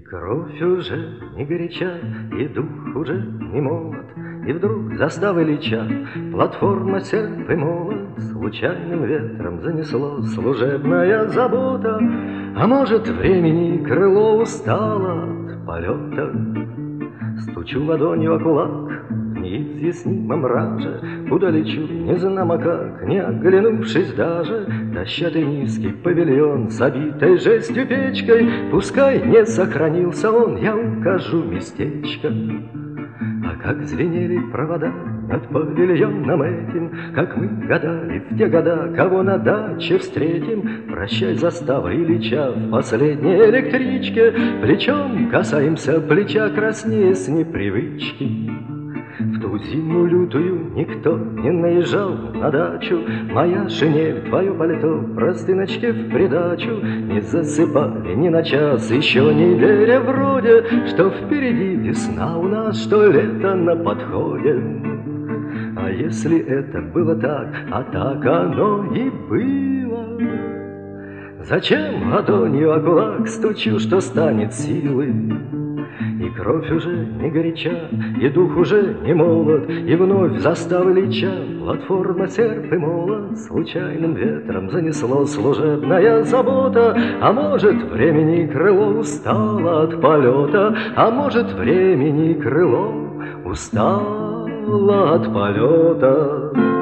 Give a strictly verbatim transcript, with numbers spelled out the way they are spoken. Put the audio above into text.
кровь уже не горяча, и дух уже не молод, и вдруг заставы леча, платформа, серп и молот, случайным ветром занесло служебная забота. А может, времени крыло устало от полета. Стучу ладонью о кулак в неизъяснимом раже, куда лечу, не знамо как, не оглянувшись даже. Дощатый низкий павильон с обитой жестью печкой, пускай не сохранился он, я укажу местечко. А как звенели провода над павильоном этим, как мы гадали в те года, кого на даче встретим. Прощай, застава, Ильича, в последней электричке плечом касаемся плеча, краснее с непривычки. В ту зиму лютую никто не наезжал на дачу, моя шинель, твое пальто, простыночки в придачу не засыпали ни на час, еще не веря вроде, что впереди весна у нас, что лето на подходе. А если это было так, а так оно и было, зачем ладонью о кулак стучу, что станет силы? И кровь уже не горяча, и дух уже не молод, и вновь заставы леча, платформа, серп и молот, случайным ветром занесло служебная забота. А может, времени крыло устало от полета, а может, времени крыло устало от полета.